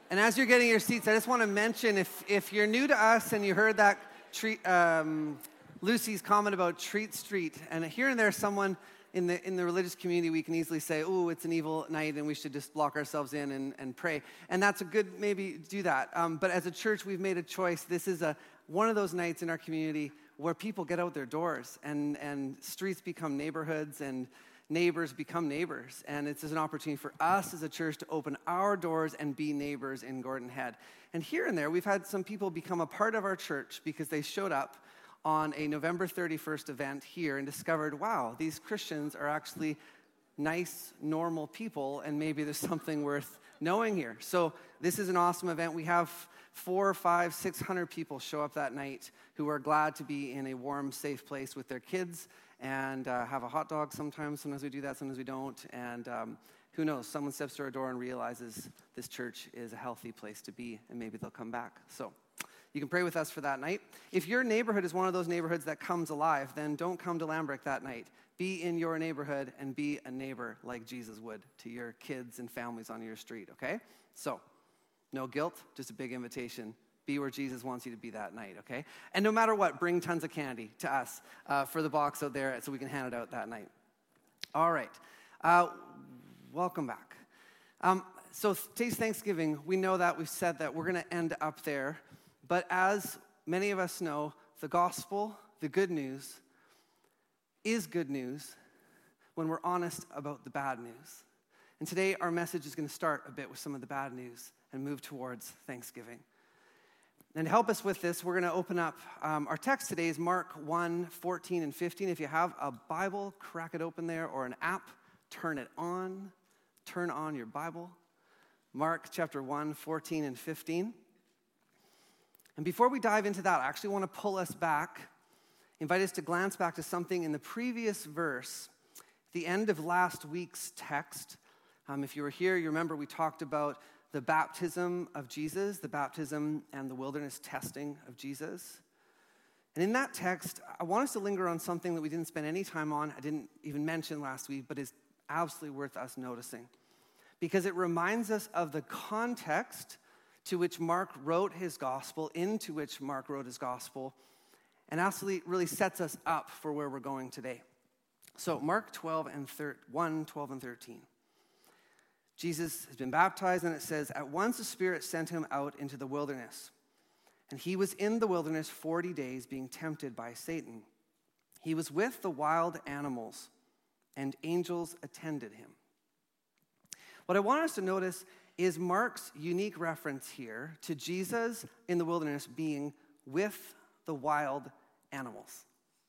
And as you're getting your seats, I just want to mention, if you're new to us and you heard that Lucy's comment about Treat Street, and here and there someone in the religious community, we can easily say, oh, it's an evil night and we should just lock ourselves in and pray. And that's a good, maybe do that. But as a church, we've made a choice. This is one of those nights in our community where people get out their doors and streets become neighborhoods and neighbors become neighbors. And it's an opportunity for us as a church to open our doors and be neighbors in Gordon Head. And here and there, we've had some people become a part of our church because they showed up on a November 31st event here and discovered, wow, these Christians are actually nice, normal people, and maybe there's something worth knowing here. So this is an awesome event. We have 400, 500, 600 people show up that night who are glad to be in a warm, safe place with their kids and have a hot dog sometimes. Sometimes we do that, sometimes we don't. And who knows, someone steps to our door and realizes this church is a healthy place to be, and maybe they'll come back. So you can pray with us for that night. If your neighborhood is one of those neighborhoods that comes alive, then don't come to Lambrick that night. Be in your neighborhood and be a neighbor like Jesus would to your kids and families on your street, okay? So, no guilt, just a big invitation. Be where Jesus wants you to be that night, okay? And no matter what, bring tons of candy to us for the box out there so we can hand it out that night. All right. Welcome back. So today's Thanksgiving. We know that. We've said that we're going to end up there. But as many of us know, the gospel, the good news, is good news when we're honest about the bad news. And today our message is going to start a bit with some of the bad news and move towards Thanksgiving. And to help us with this, we're going to open up, our text today is Mark 1, 14 and 15. If you have a Bible, crack it open there, or an app, turn on your Bible. Mark chapter 1, 14 and 15. And before we dive into that, I actually want to pull us back, invite us to glance back to something in the previous verse, the end of last week's text. If you were here, you remember we talked about the baptism of Jesus, the baptism and the wilderness testing of Jesus. And in that text, I want us to linger on something that we didn't spend any time on, I didn't even mention last week, but is absolutely worth us noticing. Because it reminds us of the context to which Mark wrote his gospel, into which Mark wrote his gospel, and absolutely really sets us up for where we're going today. So Mark 1, 12 and 13. Jesus has been baptized, and it says, at once the Spirit sent him out into the wilderness. And he was in the wilderness 40 days being tempted by Satan. He was with the wild animals, and angels attended him. What I want us to notice is Mark's unique reference here to Jesus in the wilderness being with the wild animals.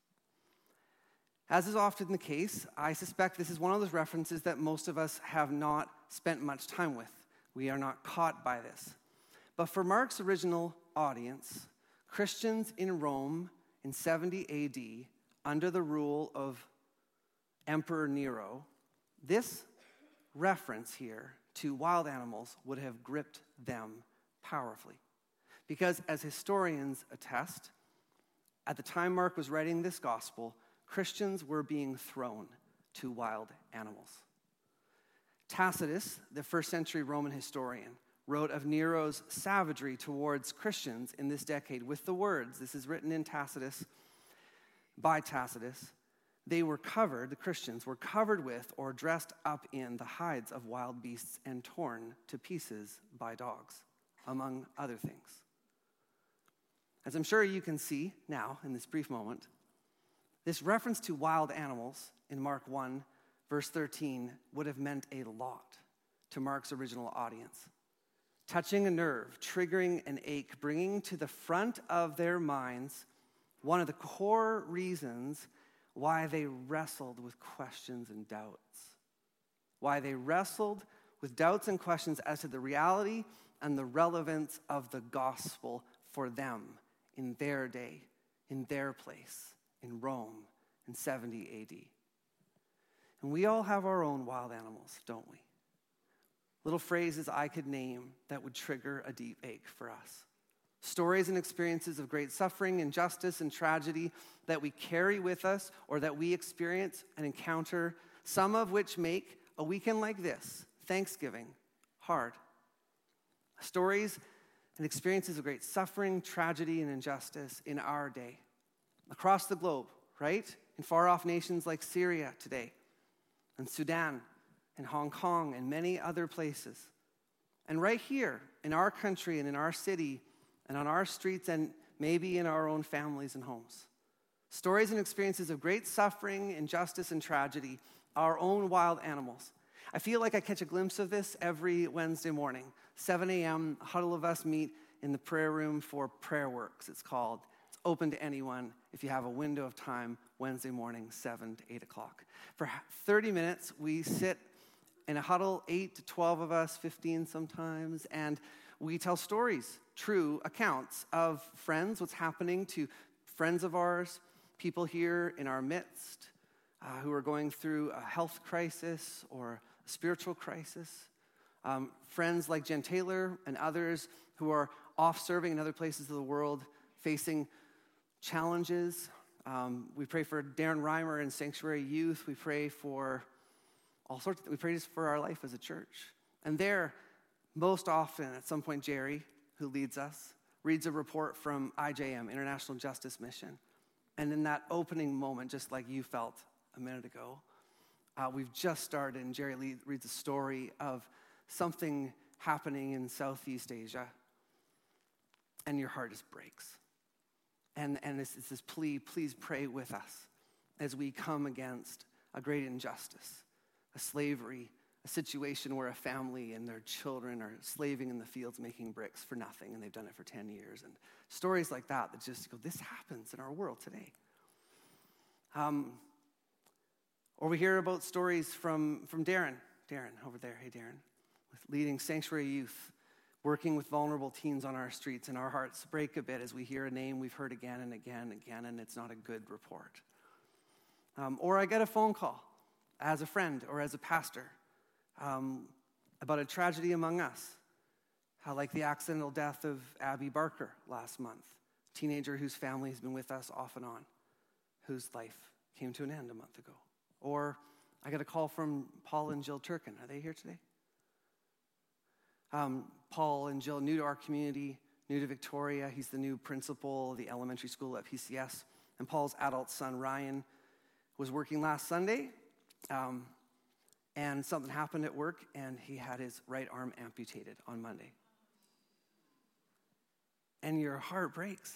As is often the case, I suspect this is one of those references that most of us have not spent much time with. We are not caught by this. But for Mark's original audience, Christians in Rome in 70 AD, under the rule of Emperor Nero, this reference here to wild animals would have gripped them powerfully. Because as historians attest, at the time Mark was writing this gospel, Christians were being thrown to wild animals. Tacitus, the first century Roman historian, wrote of Nero's savagery towards Christians in this decade with the words, this is written in Tacitus, by Tacitus, the Christians were covered with or dressed up in the hides of wild beasts and torn to pieces by dogs, among other things. As I'm sure you can see now in this brief moment, this reference to wild animals in Mark 1, verse 13, would have meant a lot to Mark's original audience. Touching a nerve, triggering an ache, bringing to the front of their minds one of the core reasons why they wrestled with questions and doubts. Why they wrestled with doubts and questions as to the reality and the relevance of the gospel for them in their day, in their place, in Rome in 70 AD. And we all have our own wild animals, don't we? Little phrases I could name that would trigger a deep ache for us. Stories and experiences of great suffering, injustice, and tragedy that we carry with us or that we experience and encounter, some of which make a weekend like this, Thanksgiving, hard. Stories and experiences of great suffering, tragedy, and injustice in our day. Across the globe, right? In far-off nations like Syria today, and Sudan, and Hong Kong, and many other places. And right here, in our country and in our city, and on our streets, and maybe in our own families and homes. Stories and experiences of great suffering, injustice, and tragedy, our own wild animals. I feel like I catch a glimpse of this every Wednesday morning. 7 a.m., a huddle of us meet in the prayer room for Prayer Works, it's called. It's open to anyone if you have a window of time, Wednesday morning, 7 to 8 o'clock. For 30 minutes, we sit in a huddle, 8 to 12 of us, 15 sometimes, and we tell stories, true accounts of friends, what's happening to friends of ours, people here in our midst who are going through a health crisis or a spiritual crisis. Friends like Jen Taylor and others who are off serving in other places of the world, facing challenges. We pray for Darren Reimer and Sanctuary Youth. We pray for all sorts. We pray just for our life as a church. And there, most often, at some point, Jerry, who leads us, reads a report from IJM, International Justice Mission. And in that opening moment, just like you felt a minute ago, we've just started, and Jerry reads a story of something happening in Southeast Asia, and your heart just breaks. And it's this plea, please pray with us as we come against a great injustice, a slavery, a situation where a family and their children are slaving in the fields making bricks for nothing, and they've done it for 10 years. And stories like that just go, this happens in our world today. Or we hear about stories from Darren over there. Hey, Darren, with leading Sanctuary Youth, working with vulnerable teens on our streets, and our hearts break a bit as we hear a name we've heard again and again and again, and it's not a good report. Or I get a phone call as a friend or as a pastor about a tragedy among us, like the accidental death of Abby Barker last month, a teenager whose family has been with us off and on, whose life came to an end a month ago. Or I got a call from Paul and Jill Turkin. Are they here today? Paul and Jill, new to our community, new to Victoria. He's the new principal of the elementary school at PCS. And Paul's adult son, Ryan, was working last Sunday, and something happened at work, and he had his right arm amputated on Monday. And your heart breaks.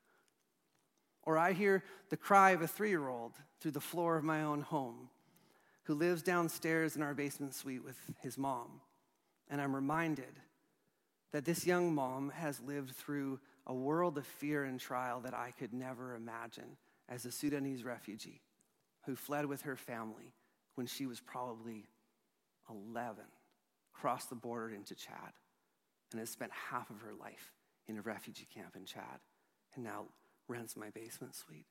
Or I hear the cry of a 3-year-old through the floor of my own home who lives downstairs in our basement suite with his mom. And I'm reminded that this young mom has lived through a world of fear and trial that I could never imagine as a Sudanese refugee who fled with her family when she was probably 11, crossed the border into Chad, and has spent half of her life in a refugee camp in Chad, and now rents my basement suite.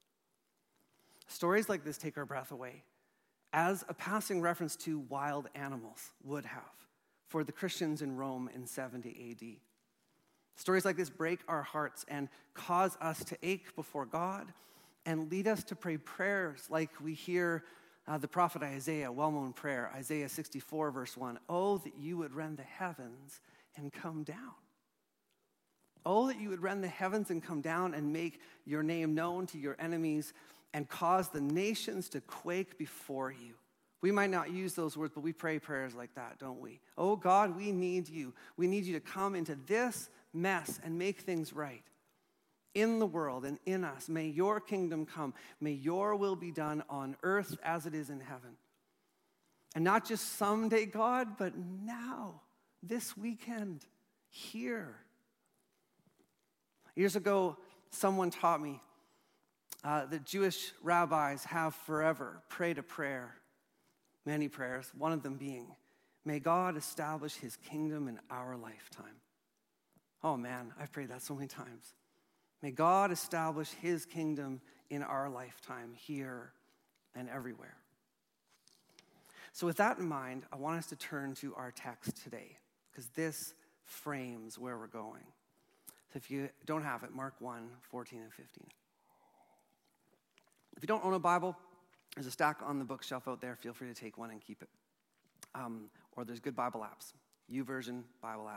Stories like this take our breath away, as a passing reference to wild animals would have for the Christians in Rome in 70 AD. Stories like this break our hearts and cause us to ache before God and lead us to pray prayers like we hear the prophet Isaiah, well-known prayer, Isaiah 64, verse 1. Oh, that you would rend the heavens and come down. Oh, that you would rend the heavens and come down and make your name known to your enemies and cause the nations to quake before you. We might not use those words, but we pray prayers like that, don't we? Oh, God, we need you. We need you to come into this mess and make things right in the world and in us. May your kingdom come. May your will be done on earth as it is in heaven. And not just someday, God, but now, this weekend, here. Years ago, someone taught me that Jewish rabbis have forever prayed a prayer, many prayers, one of them being, may God establish his kingdom in our lifetime. Oh man, I've prayed that so many times. May God establish his kingdom in our lifetime, here and everywhere. So with that in mind, I want us to turn to our text today, because this frames where we're going. So if you don't have it, Mark 1, 14 and 15. If you don't own a Bible, there's a stack on the bookshelf out there. Feel free to take one and keep it. Or there's good Bible apps. YouVersion Bible app.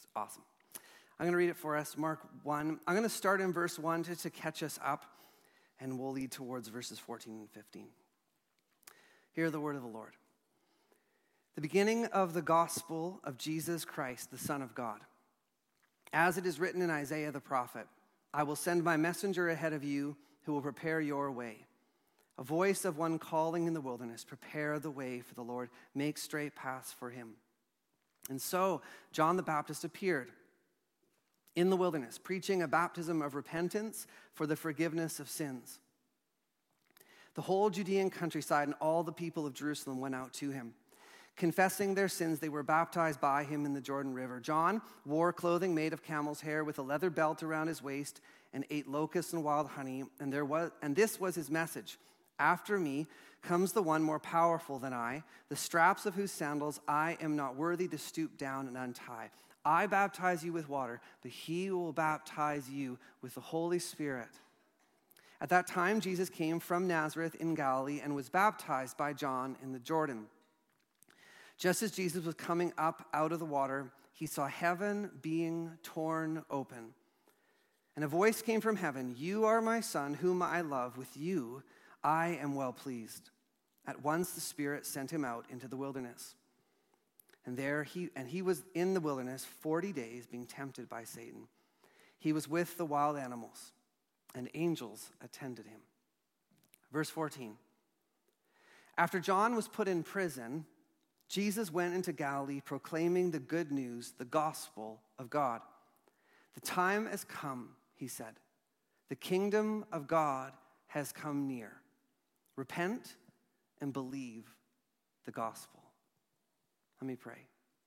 It's awesome. I'm going to read it for us, Mark 1. I'm going to start in verse 1 to catch us up, and we'll lead towards verses 14 and 15. Hear the word of the Lord. The beginning of the gospel of Jesus Christ, the Son of God. As it is written in Isaiah the prophet, I will send my messenger ahead of you who will prepare your way. A voice of one calling in the wilderness, prepare the way for the Lord, make straight paths for him. And so John the Baptist appeared in the wilderness, preaching a baptism of repentance for the forgiveness of sins. The whole Judean countryside and all the people of Jerusalem went out to him. Confessing their sins, they were baptized by him in the Jordan River. John wore clothing made of camel's hair with a leather belt around his waist and ate locusts and wild honey. And this was his message. After me comes the one more powerful than I, the straps of whose sandals I am not worthy to stoop down and untie. I baptize you with water, but he will baptize you with the Holy Spirit. At that time, Jesus came from Nazareth in Galilee and was baptized by John in the Jordan. Just as Jesus was coming up out of the water, he saw heaven being torn open. And a voice came from heaven, "You are my son, whom I love. With you I am well pleased." At once the Spirit sent him out into the wilderness. And he was in the wilderness 40 days being tempted by Satan. He was with the wild animals, and angels attended him. Verse 14. After John was put in prison, Jesus went into Galilee proclaiming the good news, the gospel of God. The time has come, he said. The kingdom of God has come near. Repent and believe the gospel. Let me pray.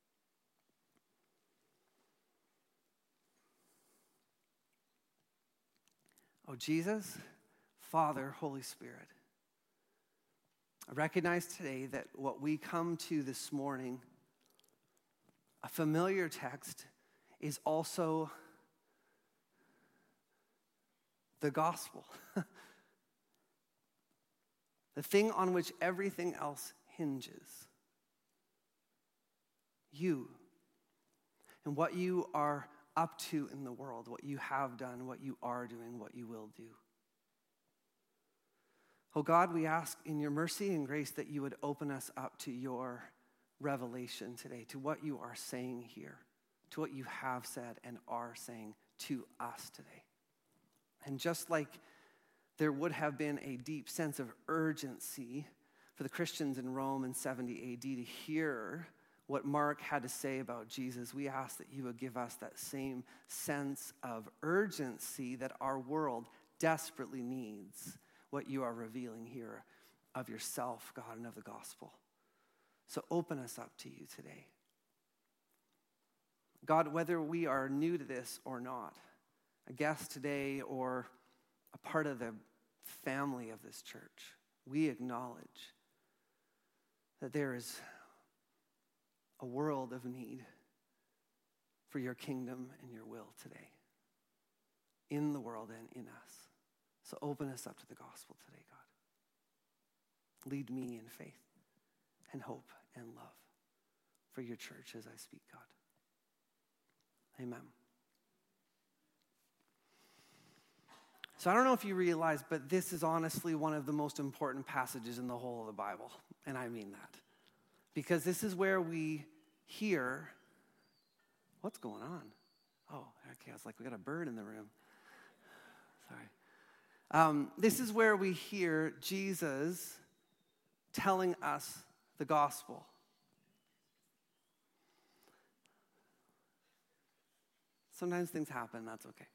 Oh, Jesus, Father, Holy Spirit, I recognize today that what we come to this morning, a familiar text, is also the gospel. The thing on which everything else hinges. You and what you are up to in the world, what you have done, what you are doing, what you will do. Oh God, we ask in your mercy and grace that you would open us up to your revelation today, to what you are saying here, to what you have said and are saying to us today. And just like there would have been a deep sense of urgency for the Christians in Rome in 70 AD to hear what Mark had to say about Jesus, we ask that you would give us that same sense of urgency that our world desperately needs, what you are revealing here of yourself, God, and of the gospel. So open us up to you today. God, whether we are new to this or not, a guest today or a part of the family of this church, we acknowledge that there is a world of need for your kingdom and your will today, in the world and in us. So open us up to the gospel today, God. Lead me in faith and hope and love for your church as I speak, God. Amen. So I don't know if you realize, but this is honestly one of the most important passages in the whole of the Bible, and I mean that. Because this is where we hear, what's going on? Oh, okay, I was like, we got a bird in the room. Sorry. This is where we hear Jesus telling us the gospel. Sometimes things happen, that's okay.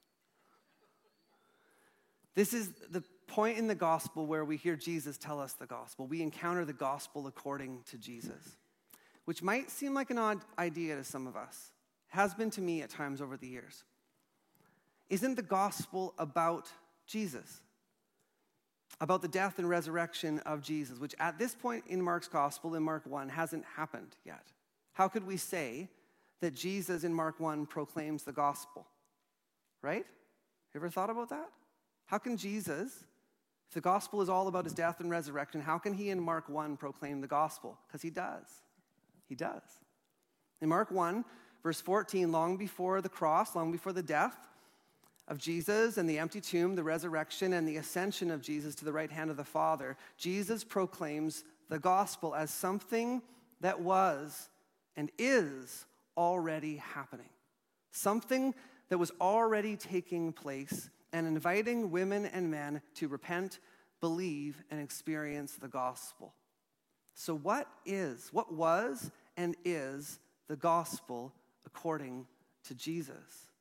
This is the point in the gospel where we hear Jesus tell us the gospel. We encounter the gospel according to Jesus, which might seem like an odd idea to some of us. Has been to me at times over the years. Isn't the gospel about Jesus? About the death and resurrection of Jesus, which at this point in Mark's gospel, in Mark 1, hasn't happened yet. How could we say that Jesus in Mark 1 proclaims the gospel? Right? You ever thought about that? How can Jesus, if the gospel is all about his death and resurrection, how can he in Mark 1 proclaim the gospel? Because he does. He does. In Mark 1, Verse 14, long before the cross, long before the death of Jesus and the empty tomb, the resurrection and the ascension of Jesus to the right hand of the Father, Jesus proclaims the gospel as something that was and is already happening. Something that was already taking place and inviting women and men to repent, believe, and experience the gospel. So what was, and is the gospel according to Jesus?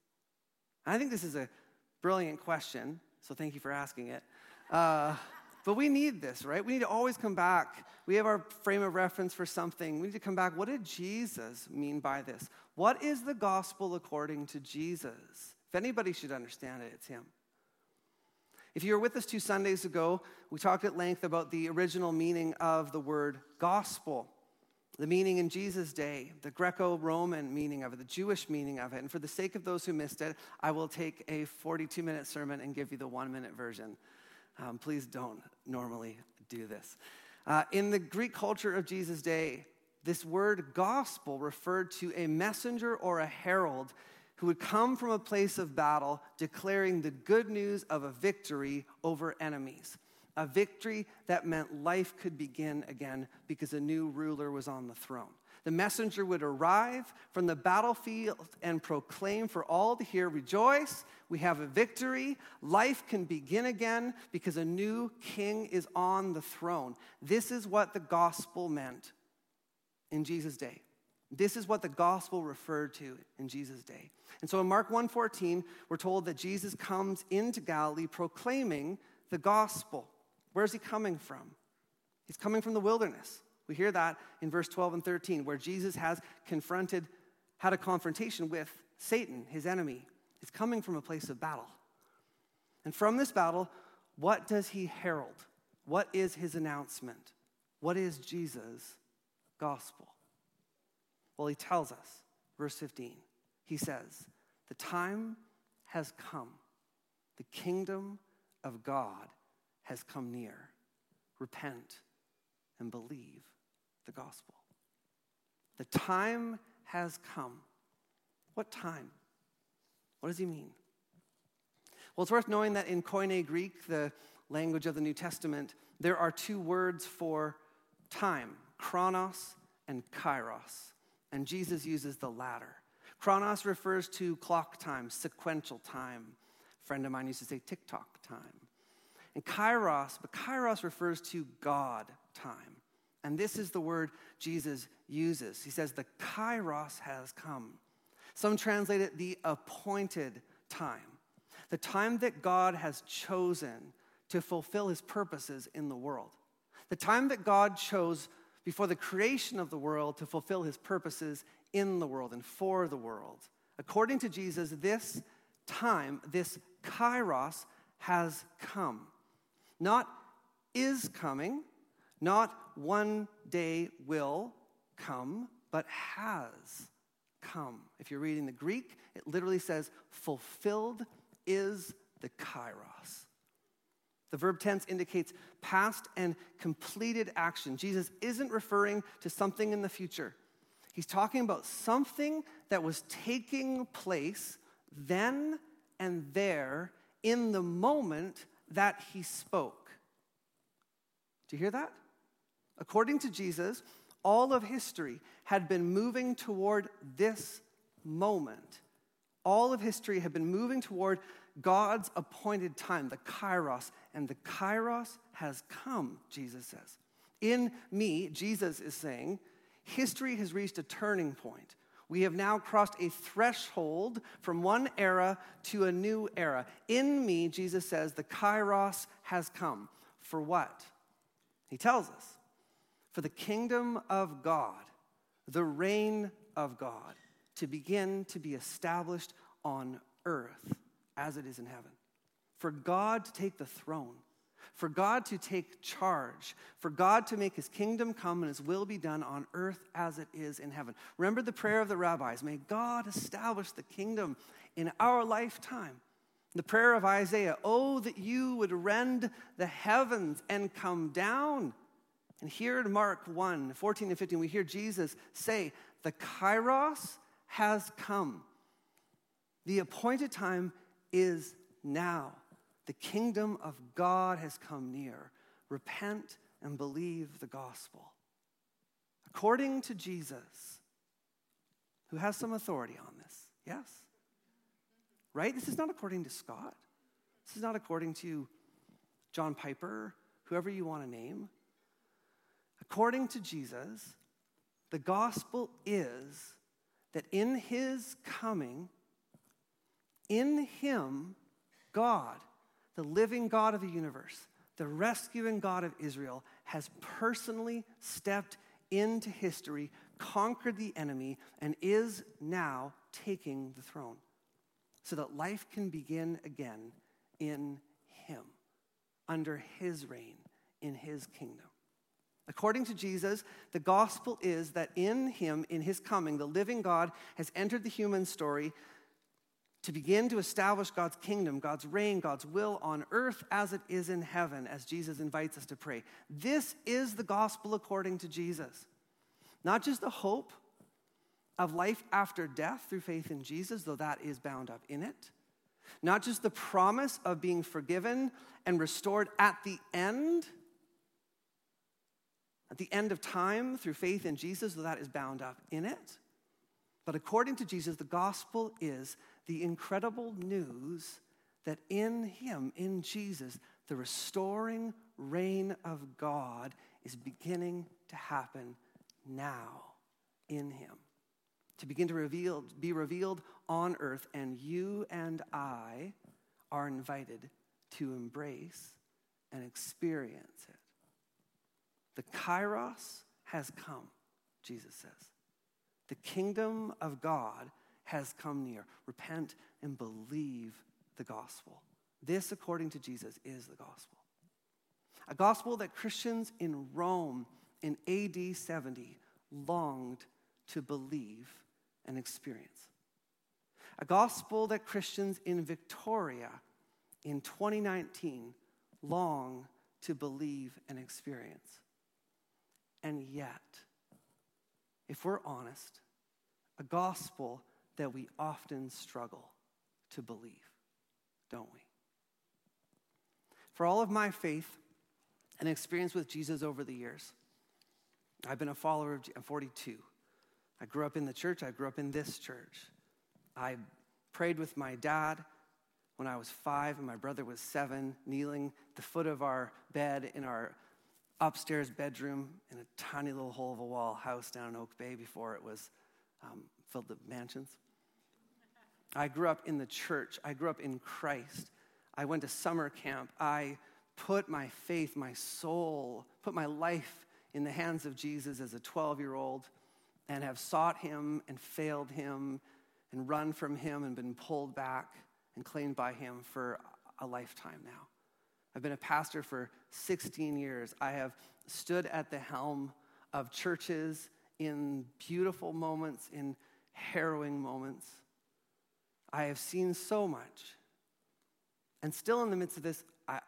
I think this is a brilliant question, so thank you for asking it. But we need this, right? We need to always come back. We have our frame of reference for something. We need to come back. What did Jesus mean by this? What is the gospel according to Jesus? If anybody should understand it, it's him. If you were with us 2 Sundays ago, we talked at length about the original meaning of the word gospel, the meaning in Jesus' day, the Greco-Roman meaning of it, the Jewish meaning of it. And for the sake of those who missed it, I will take a 42-minute sermon and give you the 1-minute version. Please don't normally do this. In the Greek culture of Jesus' day, this word gospel referred to a messenger or a herald who would come from a place of battle declaring the good news of a victory over enemies. A victory that meant life could begin again because a new ruler was on the throne. The messenger would arrive from the battlefield and proclaim for all to hear, rejoice, we have a victory, life can begin again because a new king is on the throne. This is what the gospel meant in Jesus' day. This is what the gospel referred to in Jesus' day. And so in Mark 1:14, we're told that Jesus comes into Galilee proclaiming the gospel. Where's he coming from? He's coming from the wilderness. We hear that in verse 12 and 13, where Jesus had a confrontation with Satan, his enemy. He's coming from a place of battle. And from this battle, what does he herald? What is his announcement? What is Jesus' gospel? Well, he tells us, verse 15, he says, the time has come. The kingdom of God has come near. Repent and believe the gospel. The time has come. What time? What does he mean? Well, it's worth knowing that in Koine Greek, the language of the New Testament, there are 2 words for time, chronos and kairos. And Jesus uses the latter. Chronos refers to clock time, sequential time. A friend of mine used to say tick-tock time. And kairos refers to God time. And this is the word Jesus uses. He says the kairos has come. Some translate it the appointed time. The time that God has chosen to fulfill his purposes in the world. The time that God chose before the creation of the world to fulfill his purposes in the world and for the world. According to Jesus, this time, this kairos, has come. Not is coming, not one day will come, but has come. If you're reading the Greek, it literally says, fulfilled is the kairos. The verb tense indicates past and completed action. Jesus isn't referring to something in the future. He's talking about something that was taking place then and there in the moment that he spoke. Do you hear that? According to Jesus, all of history had been moving toward this moment. All of history had been moving toward God's appointed time, the kairos, and the kairos has come, Jesus says. In me, Jesus is saying, history has reached a turning point. We have now crossed a threshold from one era to a new era. In me, Jesus says, the kairos has come. For what? He tells us, for the kingdom of God, the reign of God, to begin to be established on earth as it is in heaven. For God to take the throne, for God to take charge, for God to make his kingdom come and his will be done on earth as it is in heaven. Remember the prayer of the rabbis, may God establish the kingdom in our lifetime. The prayer of Isaiah, oh, that you would rend the heavens and come down. And here in Mark 1:14 and 15, we hear Jesus say, the kairos has come. The appointed time is now. The kingdom of God has come near. Repent and believe the gospel. According to Jesus, who has some authority on this, yes? Right? This is not according to Scott. This is not according to John Piper, whoever you want to name. According to Jesus, the gospel is that in his coming, in him, God, the living God of the universe, the rescuing God of Israel, has personally stepped into history, conquered the enemy, and is now taking the throne so that life can begin again in him, under his reign, in his kingdom. According to Jesus, the gospel is that in him, in his coming, the living God has entered the human story to begin to establish God's kingdom, God's reign, God's will on earth as it is in heaven, as Jesus invites us to pray. This is the gospel according to Jesus. Not just the hope of life after death through faith in Jesus, though that is bound up in it. Not just the promise of being forgiven and restored at the end of time through faith in Jesus, though that is bound up in it. But according to Jesus, the gospel is the incredible news that in him, in Jesus, the restoring reign of God is beginning to happen now in him. To begin to be revealed on earth, and you and I are invited to embrace and experience it. The Kairos has come, Jesus says. The kingdom of God has come near. Repent and believe the gospel. This, according to Jesus, is the gospel. A gospel that Christians in Rome in AD 70 longed to believe and experience. A gospel that Christians in Victoria in 2019 long to believe and experience. And yet, if we're honest, a gospel that we often struggle to believe, don't we? For all of my faith and experience with Jesus over the years, I've been a follower of Jesus. I'm 42. I grew up in the church. I grew up in this church. I prayed with my dad when I was 5 and my brother was 7, kneeling at the foot of our bed in our upstairs bedroom in a tiny little hole of a wall house down in Oak Bay before it was filled with mansions. I grew up in the church. I grew up in Christ. I went to summer camp. I put my faith, my soul, put my life in the hands of Jesus as a 12-year-old and have sought him and failed him and run from him and been pulled back and claimed by him for a lifetime now. I've been a pastor for 16 years. I have stood at the helm of churches in beautiful moments, in harrowing moments. I have seen so much. And still in the midst of this,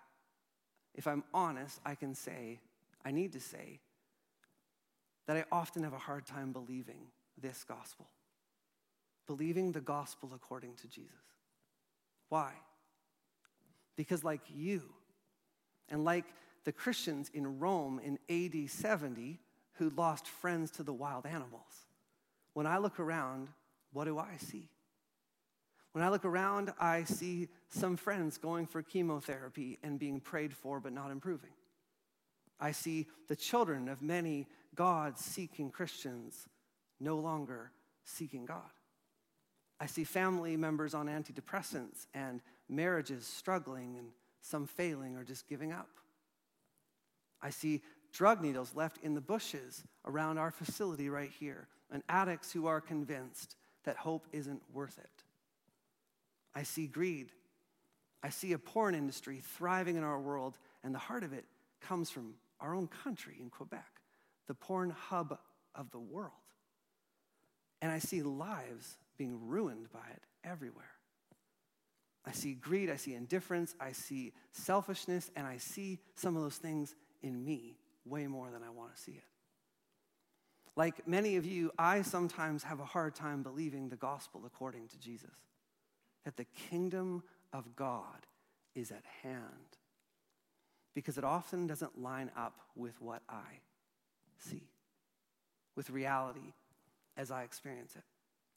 if I'm honest, I need to say, that I often have a hard time believing this gospel. Believing the gospel according to Jesus. Why? Because like you, and like the Christians in Rome in AD 70 who lost friends to the wild animals, when I look around, what do I see? When I look around, I see some friends going for chemotherapy and being prayed for but not improving. I see the children of many God-seeking Christians no longer seeking God. I see family members on antidepressants and marriages struggling and some failing or just giving up. I see drug needles left in the bushes around our facility right here, and addicts who are convinced that hope isn't worth it. I see greed. I see a porn industry thriving in our world, and the heart of it comes from our own country in Quebec, the porn hub of the world. And I see lives being ruined by it everywhere. I see greed, I see indifference, I see selfishness, and I see some of those things in me way more than I want to see it. Like many of you, I sometimes have a hard time believing the gospel according to Jesus, that the kingdom of God is at hand, because it often doesn't line up with what I see, with reality as I experience it.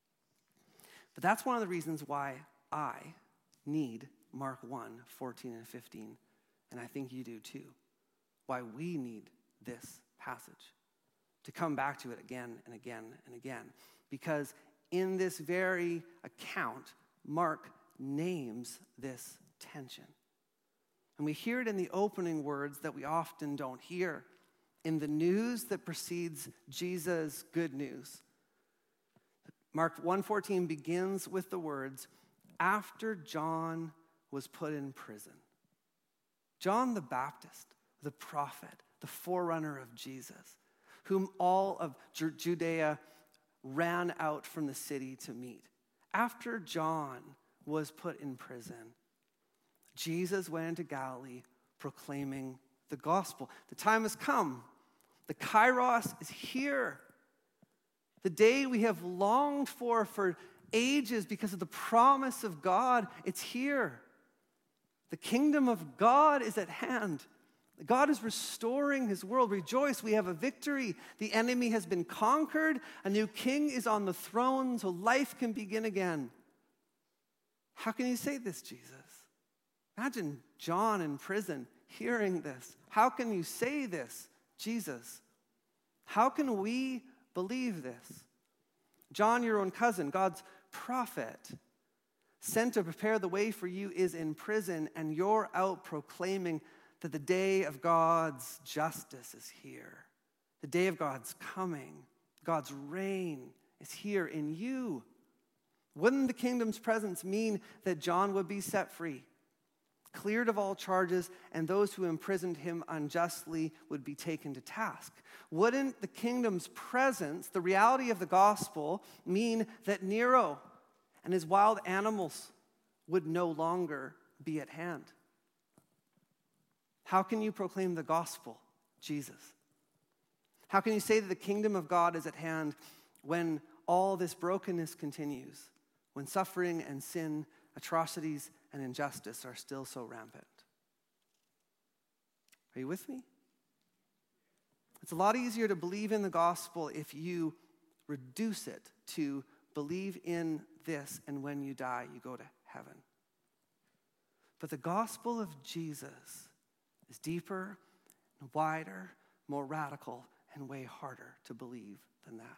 But that's one of the reasons why I need Mark 1:14 and 15, and I think you do too, why we need this passage, to come back to it again and again and again. Because in this very account, Mark names this tension. And we hear it in the opening words that we often don't hear, in the news that precedes Jesus' good news. Mark 1:14 begins with the words, after John was put in prison. John the Baptist, the prophet, the forerunner of Jesus, whom all of Judea ran out from the city to meet. After John was put in prison, Jesus went into Galilee proclaiming the gospel. The time has come. The Kairos is here. The day we have longed for ages because of the promise of God, it's here. The kingdom of God is at hand. God is restoring his world. Rejoice, we have a victory. The enemy has been conquered. A new king is on the throne, so life can begin again. How can you say this, Jesus? Imagine John in prison hearing this. How can you say this, Jesus? How can we believe this? John, your own cousin, God's prophet, sent to prepare the way for you, is in prison, and you're out proclaiming that the day of God's justice is here. The day of God's coming. God's reign is here in you. Wouldn't the kingdom's presence mean that John would be set free, cleared of all charges, and those who imprisoned him unjustly would be taken to task? Wouldn't the kingdom's presence, the reality of the gospel, mean that Nero and his wild animals would no longer be at hand? How can you proclaim the gospel, Jesus? How can you say that the kingdom of God is at hand when all this brokenness continues, when suffering and sin, atrocities and injustice are still so rampant? Are you with me? It's a lot easier to believe in the gospel if you reduce it to believe in this, and when you die, you go to heaven. But the gospel of Jesus is deeper and wider, more radical, and way harder to believe than that.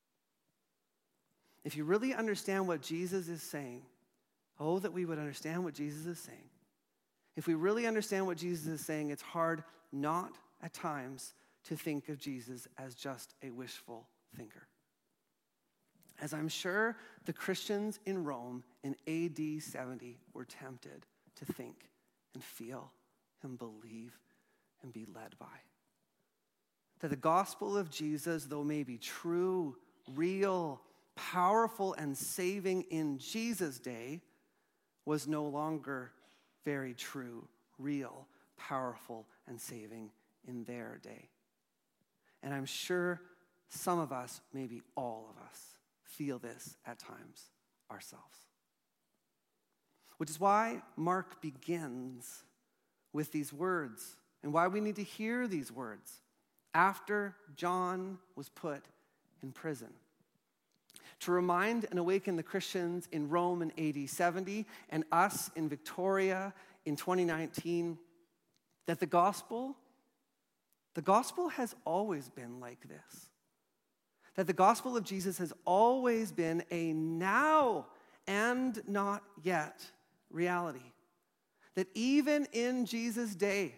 If you really understand what Jesus is saying, oh, that we would understand what Jesus is saying. If we really understand what Jesus is saying, it's hard not at times to think of Jesus as just a wishful thinker. As I'm sure the Christians in Rome in AD 70 were tempted to think and feel and believe and be led by. That the gospel of Jesus, though may be true, real, powerful, and saving in Jesus' day, was no longer very true, real, powerful, and saving in their day. And I'm sure some of us, maybe all of us, feel this at times ourselves. Which is why Mark begins with these words, and why we need to hear these words after John was put in prison. To remind and awaken the Christians in Rome in AD 70 and us in Victoria in 2019 that the gospel has always been like this. That the gospel of Jesus has always been a now and not yet reality. That even in Jesus' day,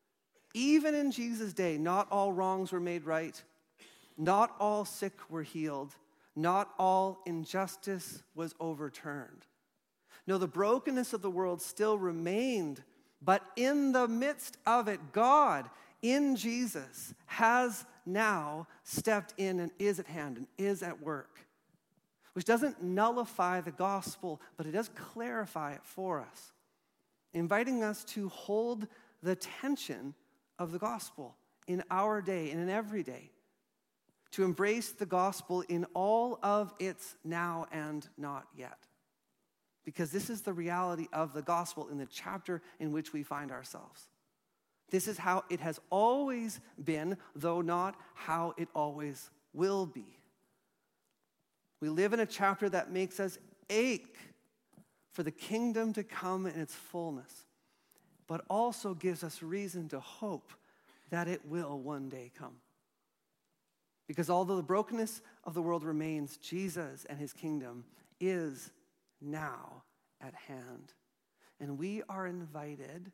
not all wrongs were made right. Not all sick were healed. Not all injustice was overturned. No, the brokenness of the world still remained, but in the midst of it, God, in Jesus, has now stepped in and is at hand and is at work, which doesn't nullify the gospel, but it does clarify it for us, inviting us to hold the tension of the gospel in our day and in every day, to embrace the gospel in all of its now and not yet. Because this is the reality of the gospel in the chapter in which we find ourselves. This is how it has always been, though not how it always will be. We live in a chapter that makes us ache for the kingdom to come in its fullness, but also gives us reason to hope that it will one day come. Because although the brokenness of the world remains, Jesus and his kingdom is now at hand. And we are invited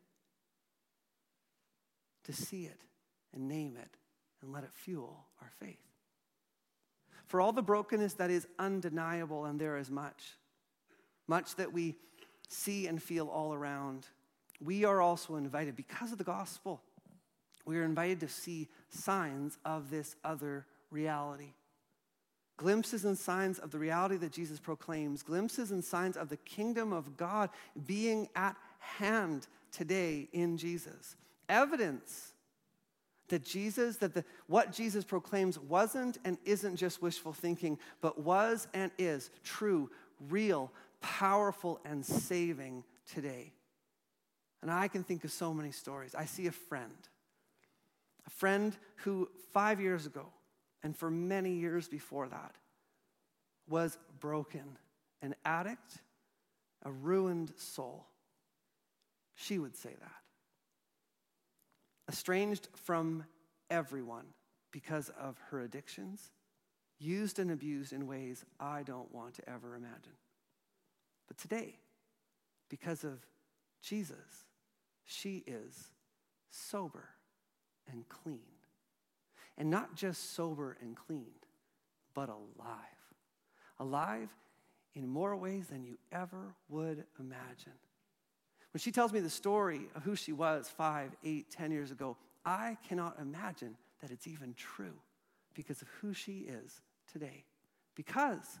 to see it and name it and let it fuel our faith. For all the brokenness that is undeniable, and there is much that we see and feel all around, we are also invited, because of the gospel, we are invited to see signs of this other reality. Glimpses and signs of the reality that Jesus proclaims, glimpses and signs of the kingdom of God being at hand today in Jesus. Evidence that what Jesus proclaims wasn't and isn't just wishful thinking, but was and is true, real, powerful, and saving today. And I can think of so many stories. I see a friend who 5 years ago, and for many years before that, was broken, an addict, a ruined soul. She would say that. Estranged from everyone because of her addictions, used and abused in ways I don't want to ever imagine. But today, because of Jesus, she is sober and clean. And not just sober and clean, but alive. Alive in more ways than you ever would imagine. When she tells me the story of who she was 5, 8, 10 years ago, I cannot imagine that it's even true because of who she is today. Because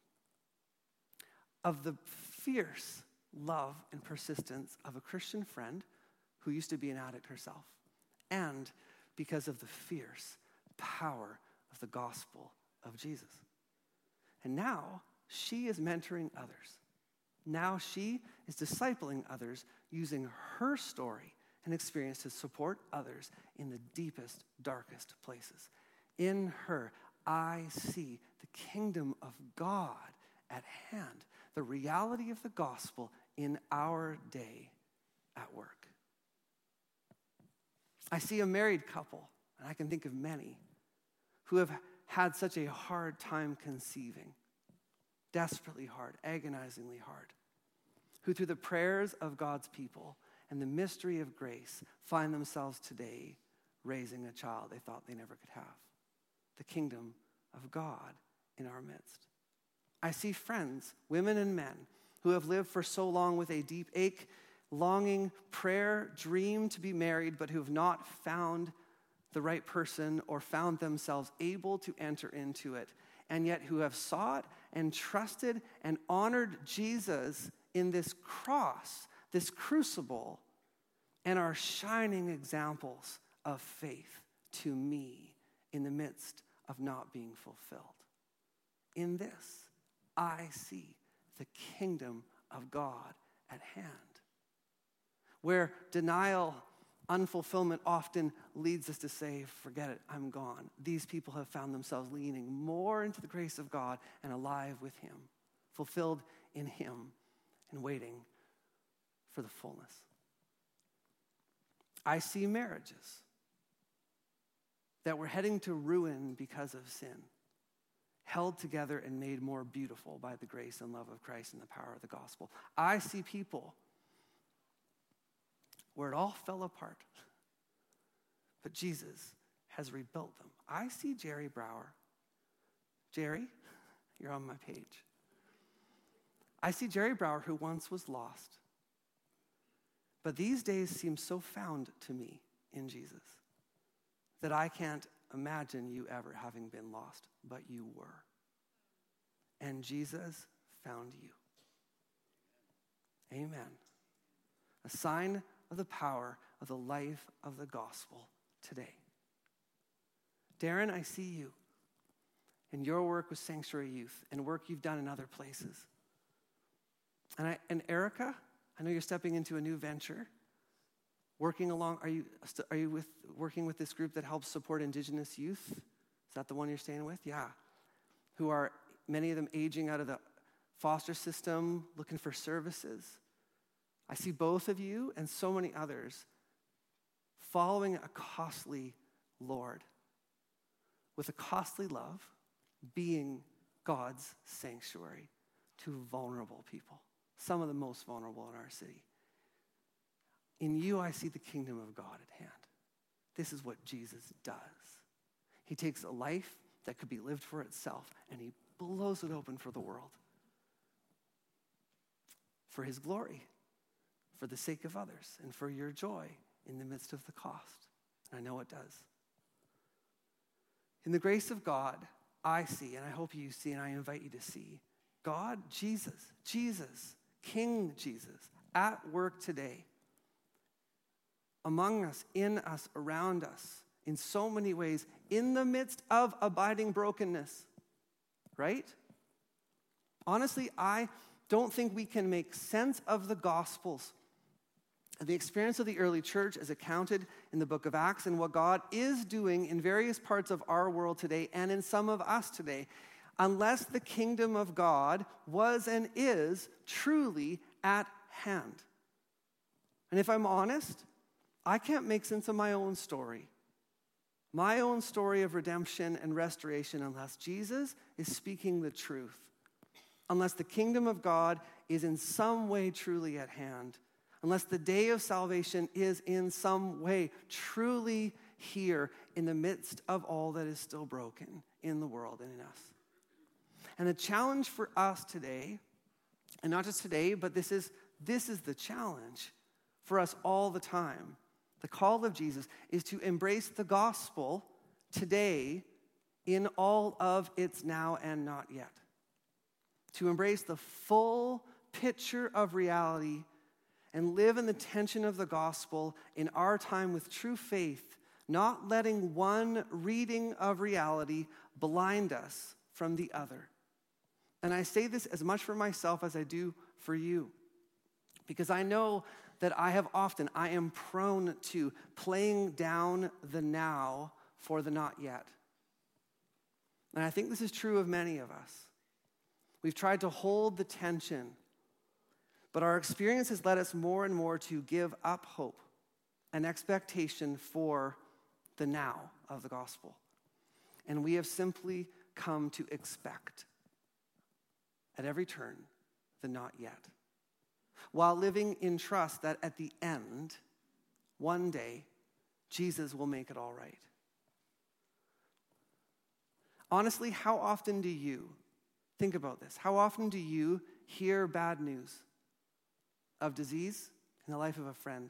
of the fierce love and persistence of a Christian friend who used to be an addict herself, and because of the fierce power of the gospel of Jesus. And now she is mentoring others. Now she is discipling others using her story and experience to support others in the deepest, darkest places. In her, I see the kingdom of God at hand, the reality of the gospel in our day at work. I see a married couple, and I can think of many, who have had such a hard time conceiving, desperately hard, agonizingly hard, who through the prayers of God's people and the mystery of grace find themselves today raising a child they thought they never could have. The kingdom of God in our midst. I see friends, women and men, who have lived for so long with a deep ache, longing, prayer, dream to be married, but who have not found the right person or found themselves able to enter into it, and yet who have sought and trusted and honored Jesus in this cross, this crucible, and are shining examples of faith to me in the midst of not being fulfilled. In this, I see the kingdom of God at hand, where denial, unfulfillment often leads us to say, forget it, I'm gone. These people have found themselves leaning more into the grace of God and alive with him, fulfilled in him, and waiting for the fullness. I see marriages that were heading to ruin because of sin, held together and made more beautiful by the grace and love of Christ and the power of the gospel. I see people where it all fell apart, but Jesus has rebuilt them. I see Jerry Brower. Jerry, you're on my page. I see Jerry Brower, who once was lost, but these days seem so found to me in Jesus that I can't imagine you ever having been lost, but you were. And Jesus found you. Amen. A sign of the power of the life of the gospel today. Darren, I see you. and your work with Sanctuary Youth and work you've done in other places. And Erica, I know you're stepping into a new venture. Working with this group that helps support Indigenous youth? Is that the one you're staying with? Yeah. Who are, many of them, aging out of the foster system, looking for services. I see both of you and so many others following a costly Lord with a costly love, being God's sanctuary to vulnerable people, some of the most vulnerable in our city. In you, I see the kingdom of God at hand. This is what Jesus does. He takes a life that could be lived for itself, and he blows it open for the world. For his glory, for the sake of others, and for your joy in the midst of the cost. And I know it does. In the grace of God, I see, and I hope you see, and I invite you to see, God, Jesus, King Jesus, at work today, among us, in us, around us, in so many ways, in the midst of abiding brokenness, right? Honestly, I don't think we can make sense of the Gospels and the experience of the early church as accounted in the book of Acts and what God is doing in various parts of our world today and in some of us today, unless the kingdom of God was and is truly at hand. And if I'm honest, I can't make sense of my own story of redemption and restoration, unless Jesus is speaking the truth, unless the kingdom of God is in some way truly at hand, unless the day of salvation is in some way truly here in the midst of all that is still broken in the world and in us. And the challenge for us today, and not just today, but this is the challenge for us all the time. The call of Jesus is to embrace the gospel today in all of its now and not yet. To embrace the full picture of reality and live in the tension of the gospel in our time with true faith, not letting one reading of reality blind us from the other. And I say this as much for myself as I do for you, because I know that I am prone to playing down the now for the not yet. And I think this is true of many of us. We've tried to hold the tension, but our experience has led us more and more to give up hope and expectation for the now of the gospel. And we have simply come to expect at every turn the not yet, while living in trust that at the end, one day, Jesus will make it all right. Honestly, how often do you, think about this, how often do you hear bad news of disease in the life of a friend,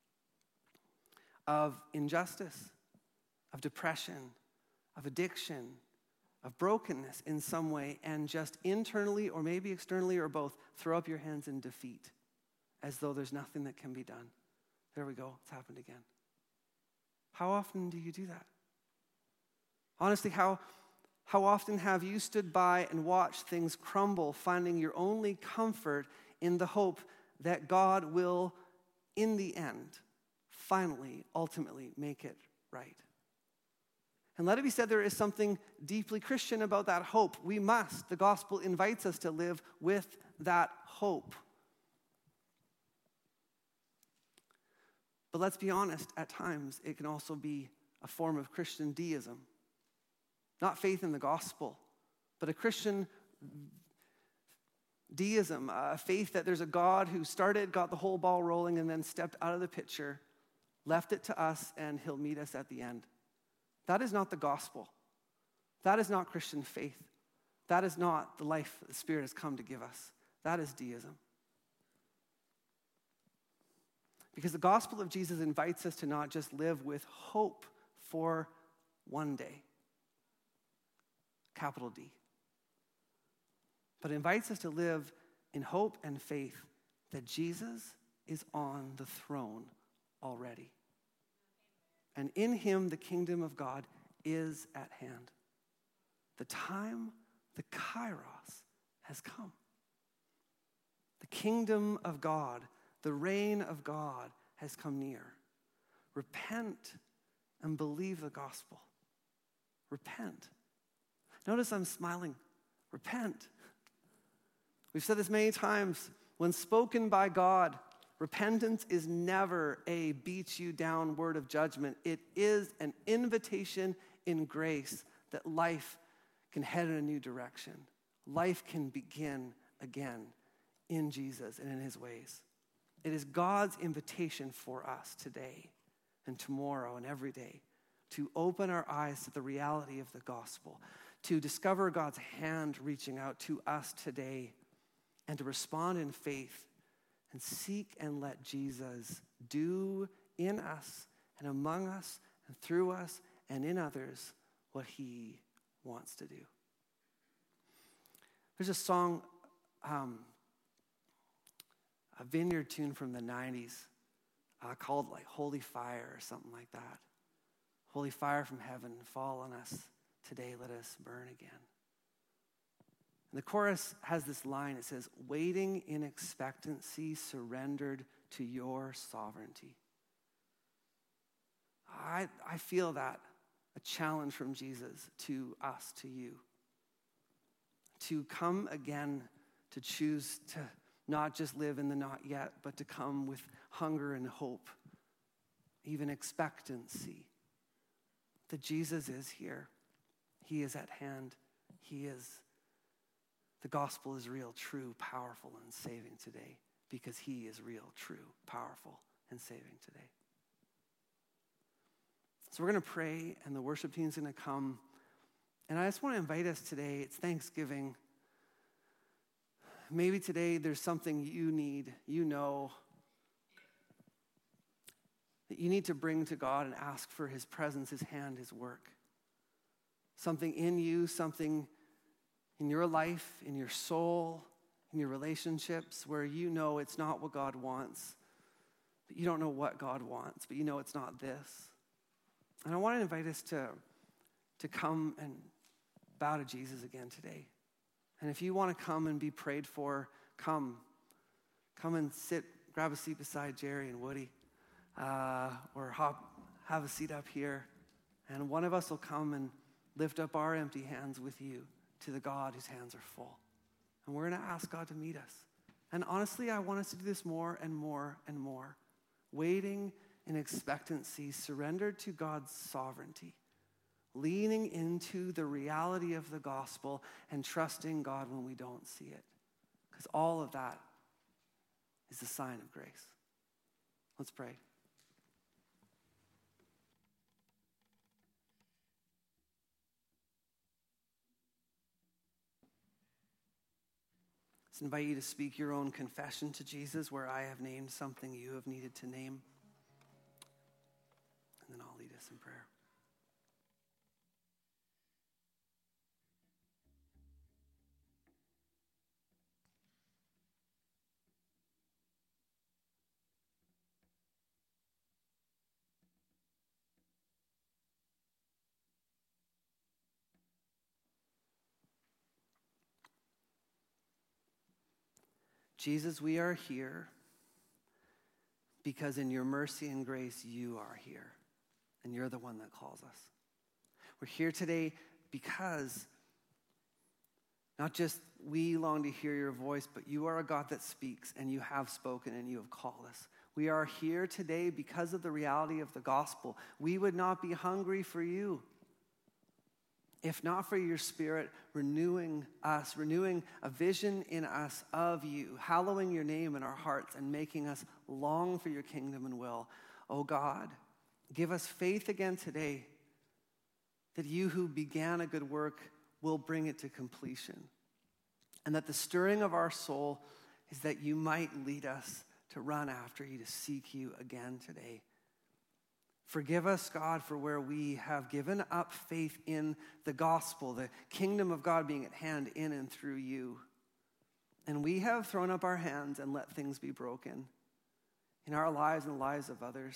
of injustice, of depression, of addiction, of brokenness in some way, and just internally or maybe externally or both, throw up your hands in defeat as though there's nothing that can be done? There we go, it's happened again. How often do you do that? Honestly, how often have you stood by and watched things crumble, finding your only comfort in the hope that God will, in the end, finally, ultimately make it right? And let it be said, there is something deeply Christian about that hope. The gospel invites us to live with that hope. But let's be honest, at times it can also be a form of Christian deism. Not faith in the gospel, but a Christian deism, a faith that there's a God who got the whole ball rolling, and then stepped out of the picture, left it to us, and he'll meet us at the end. That is not the gospel. That is not Christian faith. That is not the life the Spirit has come to give us. That is deism. Because the gospel of Jesus invites us to not just live with hope for one day, capital D, but invites us to live in hope and faith that Jesus is on the throne already. And in him, the kingdom of God is at hand. The time, the kairos, has come. The kingdom of God, the reign of God has come near. Repent and believe the gospel. Repent. Notice I'm smiling. Repent. We've said this many times. When spoken by God, repentance is never a beat you down word of judgment. It is an invitation in grace that life can head in a new direction. Life can begin again in Jesus and in his ways. It is God's invitation for us today and tomorrow and every day to open our eyes to the reality of the gospel, to discover God's hand reaching out to us today, and to respond in faith and seek and let Jesus do in us and among us and through us and in others what he wants to do. There's a song, a Vineyard tune from the 90s called like Holy Fire or something like that. Holy fire from heaven, fall on us today, let us burn again. And the chorus has this line, it says, waiting in expectancy, surrendered to your sovereignty. I feel that, a challenge from Jesus to us, to you. To come again, to choose to not just live in the not yet, but to come with hunger and hope, even expectancy. That Jesus is here. He is at hand. The gospel is real, true, powerful, and saving today because he is real, true, powerful, and saving today. So we're going to pray, and the worship team's going to come. And I just want to invite us today. It's Thanksgiving. Maybe today there's something you need, that you need to bring to God and ask for his presence, his hand, his work. Something in you, something in your life, in your soul, in your relationships, where you know it's not what God wants, but you don't know what God wants, but you know it's not this. And I want to invite us to come and bow to Jesus again today. And if you want to come and be prayed for, come and sit, grab a seat beside Jerry and Woody, or have a seat up here. And one of us will come and lift up our empty hands with you to the God whose hands are full. And we're going to ask God to meet us. And honestly, I want us to do this more and more and more. Waiting in expectancy, surrendered to God's sovereignty. Leaning into the reality of the gospel and trusting God when we don't see it. Because all of that is a sign of grace. Let's pray. Let's invite you to speak your own confession to Jesus where I have named something you have needed to name. And then I'll lead us in prayer. Jesus, we are here because in your mercy and grace, you are here. And you're the one that calls us. We're here today because not just we long to hear your voice, but you are a God that speaks, and you have spoken, and you have called us. We are here today because of the reality of the gospel. We would not be hungry for you if not for your Spirit renewing us, renewing a vision in us of you, hallowing your name in our hearts and making us long for your kingdom and will. Oh God, give us faith again today that you who began a good work will bring it to completion. And that the stirring of our soul is that you might lead us to run after you, to seek you again today. Forgive us, God, for where we have given up faith in the gospel, the kingdom of God being at hand in and through you. And we have thrown up our hands and let things be broken in our lives and the lives of others.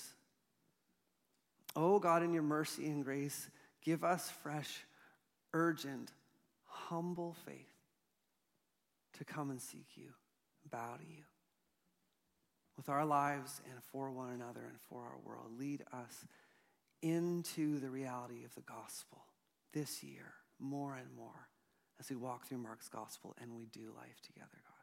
Oh God, in your mercy and grace, give us fresh, urgent humble faith to come and seek you, bow to you. With our lives and for one another and for our world, lead us into the reality of the gospel this year more and more as we walk through Mark's gospel and we do life together, God.